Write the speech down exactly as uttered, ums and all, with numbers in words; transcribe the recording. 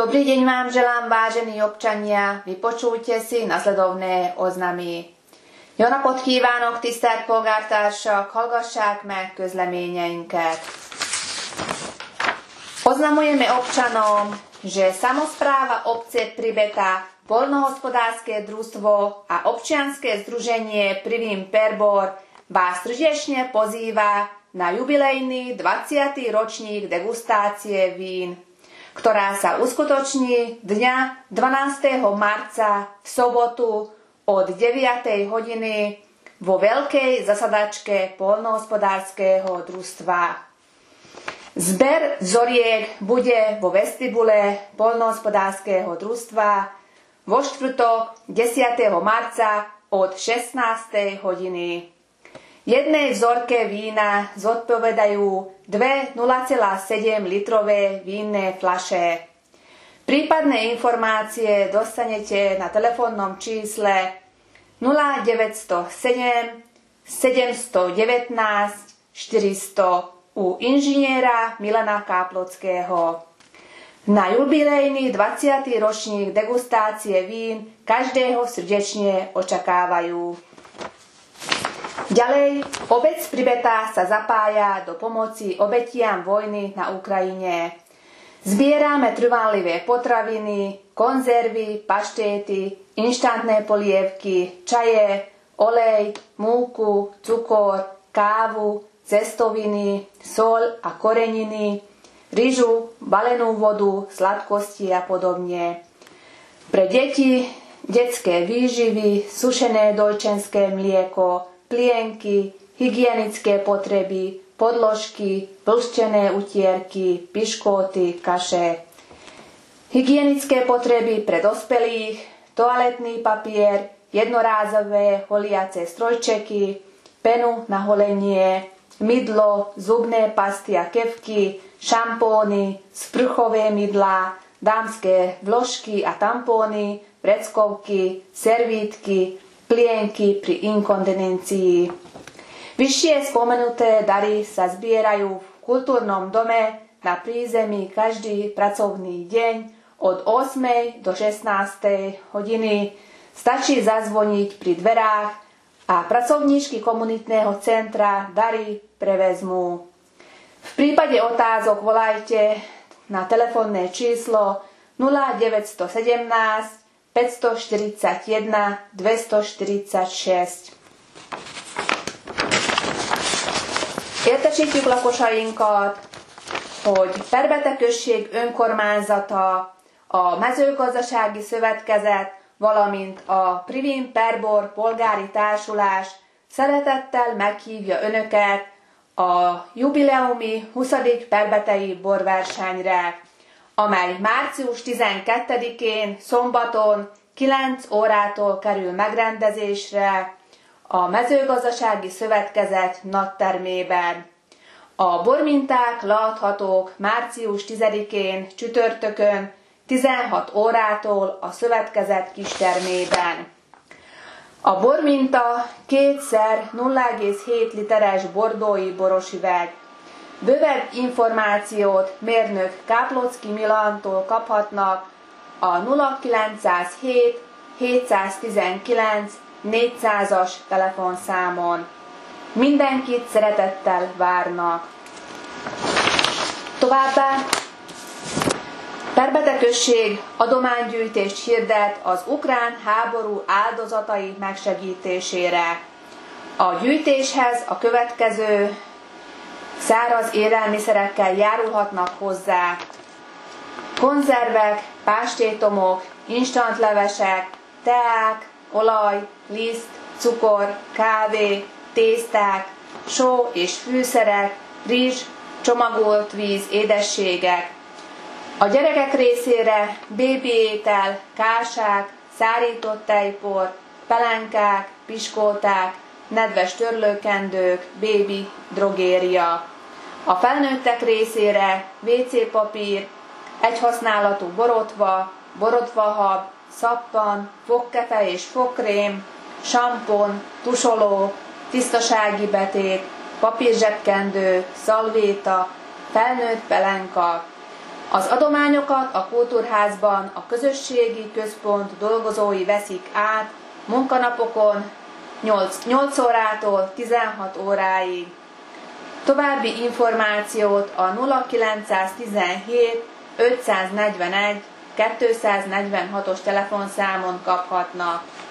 Dobrý deň vám želám, vážení občania, vypočujte si nasledovné oznamy. Jó napot kívánok, tisztelt polgártársak, hallgassák meg közleményeinket. Oznamujeme občanom, že samospráva obce Pribeta, poľnohospodárske družstvo a občianske združenie Privím Perbor vás srdečne pozýva na jubilejný dvadsiaty ročník degustácie vín, ktorá sa uskutoční dňa dvanásteho marca v sobotu od deviatej hodiny vo veľkej zasadačke poľnohospodárskeho družstva. Zber vzoriek bude vo vestibule poľnohospodárskeho družstva vo štvrtok desiateho marca od šestnástej hodiny. Jednej vzorke vína zodpovedajú dve nula celá sedem litrové vínne fľaše. Prípadné informácie dostanete na telefónnom čísle nula deväť nula sedem sedem jedna deväť štyristo u inžiniera Milana Káplockého. Na jubilejný dvadsiaty ročník degustácie vín každého srdečne očakávajú. Ďalej, obec Pribeta sa zapája do pomoci obetiam vojny na Ukrajine. Zbierame trvanlivé potraviny, konzervy, paštéty, inštantné polievky, čaje, olej, múku, cukor, kávu, cestoviny, soľ a koreniny, ryžu, balenú vodu, sladkosti a podobne. Pre deti detské výživy, sušené dojčenské mlieko, plienky, hygienické potreby, podložky, vlhčené utierky, piškóty, kaše. Hygienické potreby pre dospelých, toaletný papier, jednorázové holiace strojčeky, penu na holenie, mydlo, zubné pasty a kefky, šampóny, sprchové mydlá, dámske vložky a tampóny, vreckovky, servítky, plienky pri inkontinencii. Vyššie spomenuté dary sa zbierajú v kultúrnom dome na prízemí každý pracovný deň od ôsmej do šestnástej hodiny. Stačí zazvoniť pri dverách a pracovníčky komunitného centra dary prevezmú. V prípade otázok volajte na telefónne číslo nula deväť jedna sedem päťstoštyridsaťjeden dvestoštyridsaťšesť. Értesítjük lakosainkat, hogy Perbete község önkormányzata, a mezőgazdasági szövetkezet, valamint a Privím Perbor polgári társulás szeretettel meghívja önöket a jubileumi huszadik perbetei borversenyre, amely március tizenkettedikén szombaton kilenc órától kerül megrendezésre a mezőgazdasági szövetkezet nagytermében. A borminták leadhatók március tizedikén csütörtökön tizenhat órától a szövetkezet kistermében. A borminta kétszer nulla egész hét literes bordói boros üveg. Bővebb információt mérnök Káplocki Milantól kaphatnak a nulla kilencszázhét hétszáztizenkilenc négyszázas telefonszámon. Mindenkit szeretettel várnak. Továbbá Perbete község adománygyűjtést hirdet az ukrán háború áldozatai megsegítésére. A gyűjtéshez a következő száraz élelmiszerekkel járulhatnak hozzá: konzervek, pástétomok, instantlevesek, teák, olaj, liszt, cukor, kávé, tészták, só és fűszerek, rizs, csomagolt víz, édességek. A gyerekek részére bébi étel, kálság, szárított tejpor, pelenkák, piskóták, nedves törlőkendők, bébi drogéria. A felnőttek részére vé cé papír, egyhasználatú borotva, borotvahab, szappan, fogkefe és fogkrém, sampon, tusoló, tisztasági betét, papírzsebkendő, szalvéta, felnőtt pelenka. Az adományokat a kultúrházban a közösségi központ dolgozói veszik át munkanapokon nyolc órától tizenhat óráig. További információt a nulla kilencszáztizenhét ötszáznegyvenegy kétszáznegyvenhatos telefonszámon kaphatnak.